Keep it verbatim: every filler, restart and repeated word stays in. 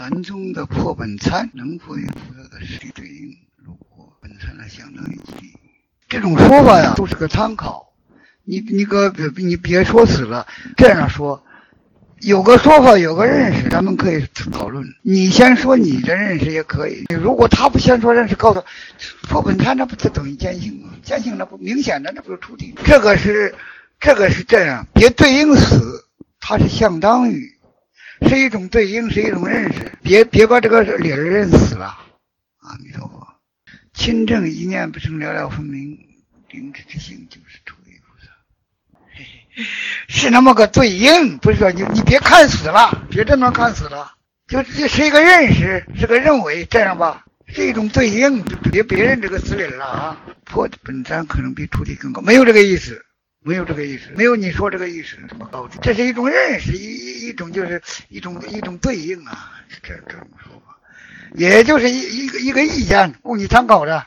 禅宗的破本参能否与菩萨的实际对应？如果本参呢相当于基，这种说法呀都是个参考。你你个你别说死了，这样说，有个说法有个认识，咱们可以讨论。你先说你的认识也可以。如果他不先说认识，告诉破本参，那不就等于坚信吗？坚信那不明显的那不是出题。这个是这个是这样，别对应死，它是相当于。是一种对应，是一种认识，别别把这个理儿认死了。阿弥陀佛，亲正一念不生，了了分明，灵智之性就是诸位菩萨，嘿嘿，是那么个对应，不是说你你别看死了，别这么看死了，就这是一个认识，是个认为，这样吧，是一种对应，别别认这个死理了啊。破本参可能比出题更高，没有这个意思。没有这个意思，没有你说这个意思这么高级，这是一种认识，一一种就是一种一种对应啊，这这种说法，也就是一一个一个意见，供你参考的。